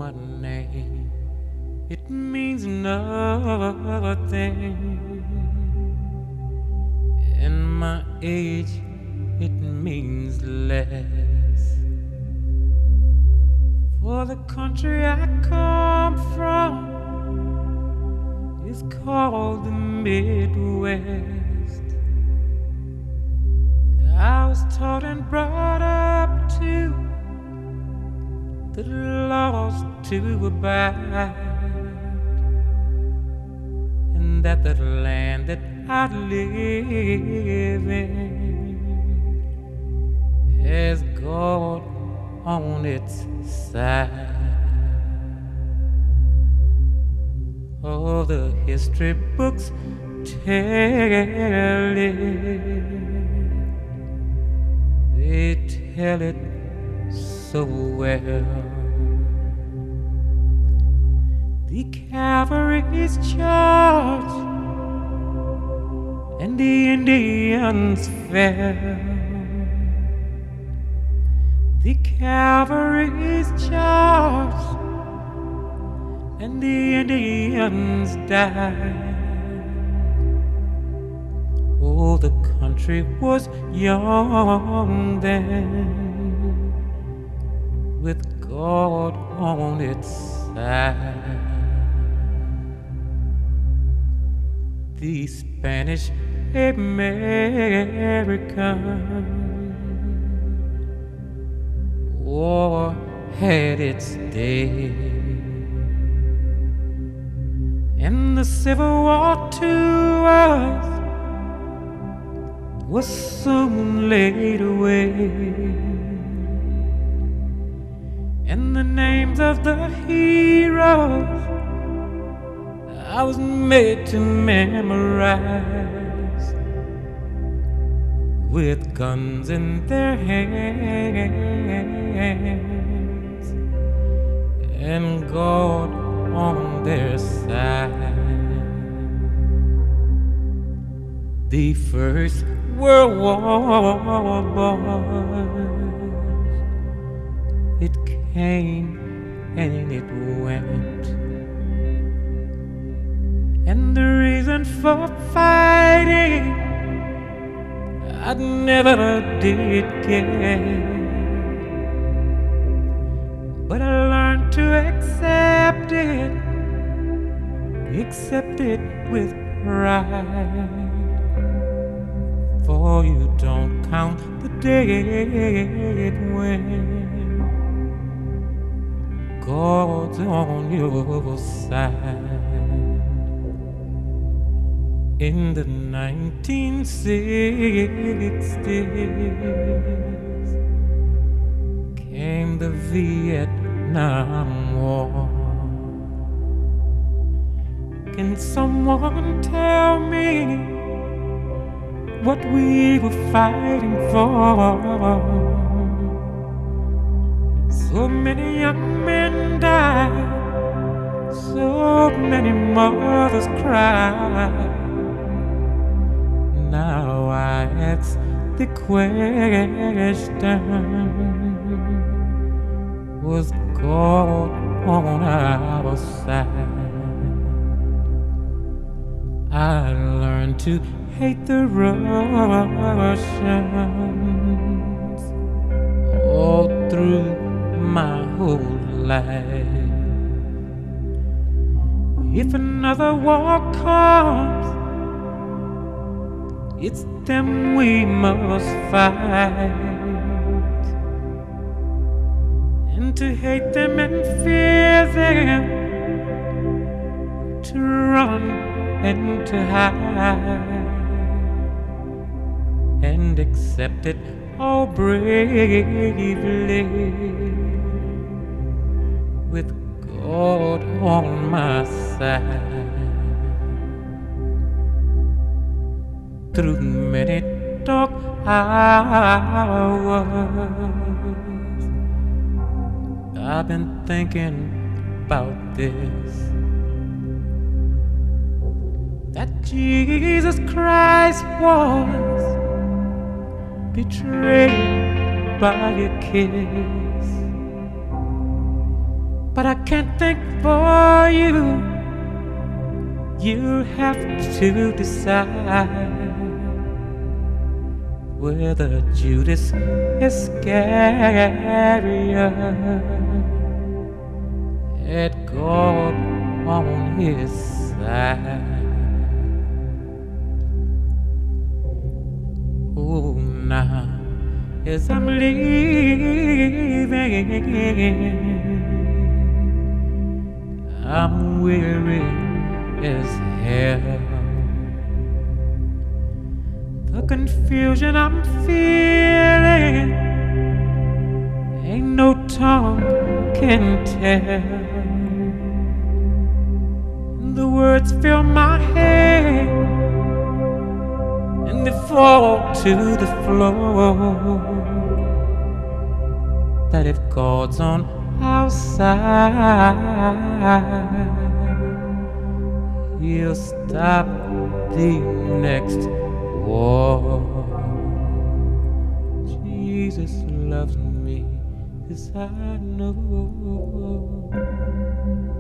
my name, it means nothing. And my age, it means less. For the country I come from is called the Midwest. I was taught and brought up to the laws to abide, and that the land that I live in has God on its side. Oh, the history books tell it, they tell it so well. The cavalry's charge and the Indians fell. The cavalry's charge and the Indians died. Oh, the country was young then, with God on its side. The Spanish American war had its day, and the Civil War to us was soon laid away, and the names of the heroes I was made to memorize, with guns in their hands and God on their side. The First World War, boys, it came and it went, and the reason for fighting I never did get, but I learned to accept it with pride. For you don't count the dead when God's on your side. In the 1960s came the Vietnam War. Can someone tell me what we were fighting for? So many young men died, so many mothers cried. Now I ask the question, was God on our side? I learned to hate the Russians all through my whole life. If another war comes, it's them we must fight, and to hate them and fear them, to run and to hide, and accept it all bravely, with God on my side. Through many dark hours, I've been thinking about this, that Jesus Christ was betrayed by a kiss, but I can't think for you. You have to decide whether Judas Iscariot had God on his side. Oh, now as I'm leaving, I'm weary as hell. The confusion I'm feeling, ain't no tongue can tell. The words fill my head and they fall to the floor. That if God's on our side, He'll stop the next war. Jesus loves me, 'cause I know.